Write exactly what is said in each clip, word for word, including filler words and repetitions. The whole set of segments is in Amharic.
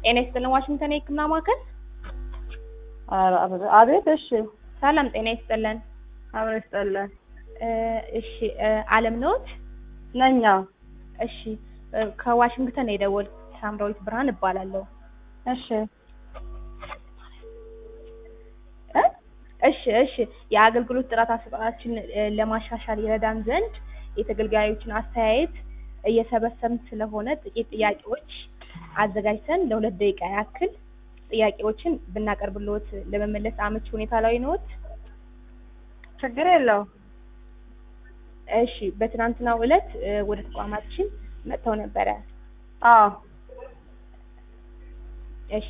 ጤና ይስጥልን ዋሽንግተን የህክምና ማዕከል። አቤት። እሺ ሰላም ጤና ይስጥልን። አብረን ይስጥልን። እሺ ዓለም ነዎት? ነኝ። እሺ ከዋሽንግተን የደወል ሳምራዊት ብርሃን እባላለሁ። እሺ እሺ እሺ የአገልግሎት ጥራት አሰጣጣችን ለማሻሻል ይረዳን ዘንድ የተገልጋዮችን አስተያየት እየሰበሰብን ስለሆነ ጥቂት ጥያቄዎች አዘጋጅተን ለሁለት ደቂቃ ያክል ጥያቄዎችን ብናቀርብልዎት ለመመለስ አመቺ ሁኔታ ላይ ነዎት? ችግር የለውም። እሺ በትናንትናው ዕለት ወደ ተቋማችን መጥተው ነበረ? አዎ። እሺ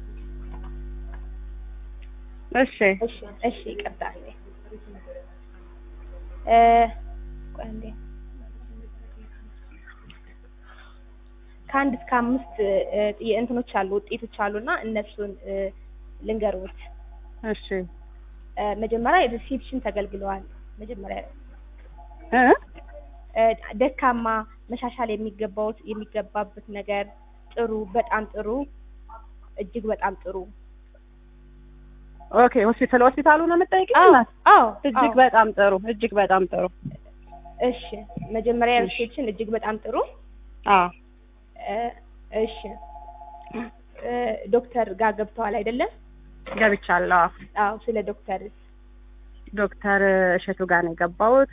እሺ እሺ እሺ ይቅርታ እ ቆንዴ ከአንድ እስከ አምስት እንትኖች አሉ ውጤቶች አሉና እነሱን ልንገሩት። እሺ መጀመሪያ ሪሴፕሽን ተገልግለዋል። መጀመሪያ እ ደካማ መሻሻል የሚገባው የሚገባበት ነገር ጥሩ፣ በጣም ጥሩ፣ እጅግ በጣም ጥሩ። ኦኬ ሆስፒታል ሆስፒታሉ ነው የምጠይቀኝ? አዎ እጅግ በጣም ጥሩ፣ እጅግ በጣም ጥሩ። እሺ መጀመሪያ ሪሴፕሽን እጅግ በጣም ጥሩ። አዎ እሺ ዶክተር ጋር ገብተዋል አይደለም? ገብቻለሁ። አዎ ስለ ዶክተር ዶክተር እሸቱ ጋር ነው የገባሁት።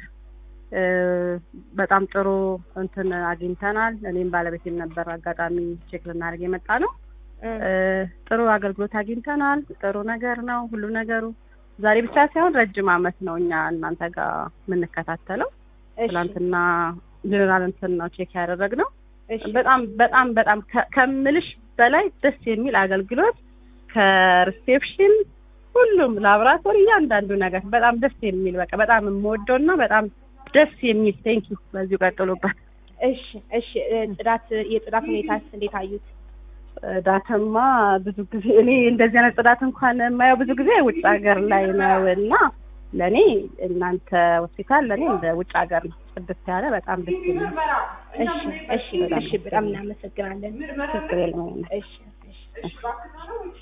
በጣም ጥሩ እንትን አግኝተናል። እኔም ባለቤቴም ነበር አጋጣሚ ቼክ ልናደርግ የመጣ ነው። ጥሩ አገልግሎት አግኝተናል። ጥሩ ነገር ነው ሁሉ ነገሩ። ዛሬ ብቻ ሳይሆን ረጅም አመት ነው እኛ እናንተ ጋር የምንከታተለው። ትናንትና ጀነራል እንትን ነው ቼክ ያደረግነው። በጣም በጣም በጣም ከምልሽ በላይ ደስ የሚል አገልግሎት ከሪሴፕሽን ሁሉም ላብራቶሪ እያንዳንዱ ነገር በጣም ደስ የሚል በቃ በጣም የምወደውና በጣም ደስ የሚል ቴንኪ። በዚሁ ቀጥሉበት። እሺ እሺ ጽዳት የጽዳት ሁኔታስ እንዴት አዩት? ጽዳትማ ብዙ ጊዜ እኔ እንደዚህ አይነት ጽዳት እንኳን የማየው ብዙ ጊዜ ውጭ ሀገር ላይ ነውና ለኔ እናንተ ሆስፒታል ለኔ እንደ ውጭ ሀገር ነው። ጽድት ያለ በጣም ደስ የሚል። እሺ እሺ እሺ በጣም እናመሰግናለን። ችግር የለውም። እሺ እሺ